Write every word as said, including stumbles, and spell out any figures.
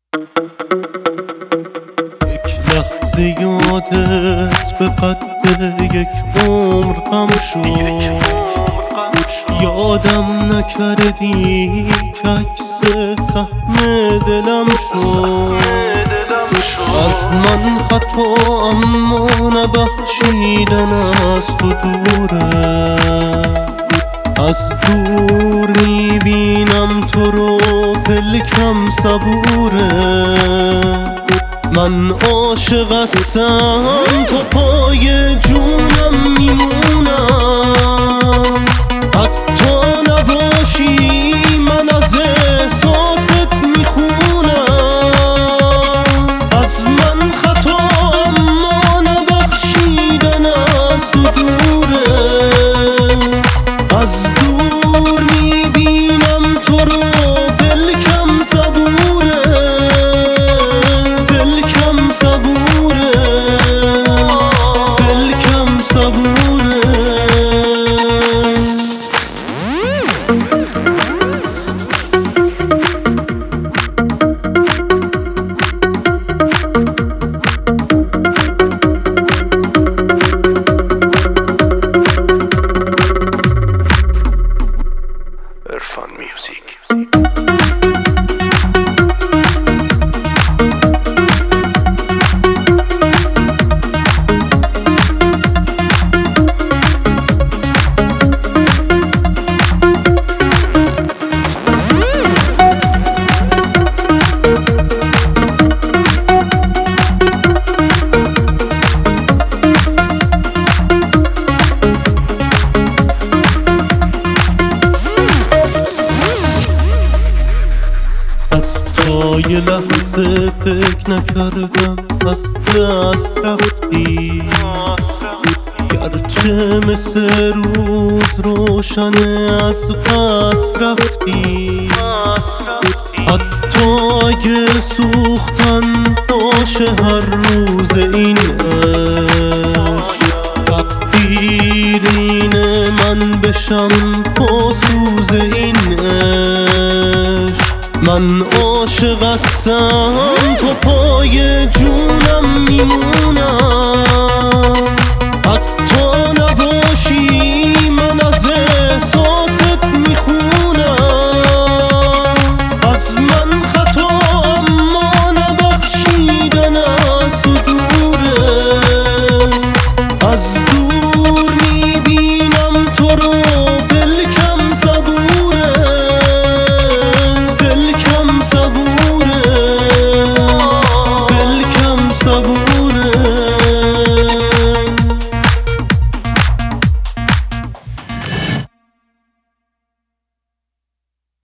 یک لحظه یادت به قد یک عمر غم شد، یادم نکردی که عکس سهم دلم شد. از من خطا اما نبخشیدن از تو دوره، از دور میبینم تو رو پلکم صبوره. من عاشق هستم تو پای جونم میمونم، حتی نباشی من از احساست میخونم. از من خطا اما نبخشیدن از تو دوره، از دور میبینم تو رو پلکم صبوره، پلکم صبوره، پلکم صبوره. عرفان میوزیک. تا یه لحظه فکر نکردم از دست رفتی، گرچه مثل روز روشنه از قصد رفتی. حتی اگه سوختن باشه هر روز این عشق، تقدیر اینه من بشم پاسوز این عشق. من عاشق هستم تو پای جونم میمونم،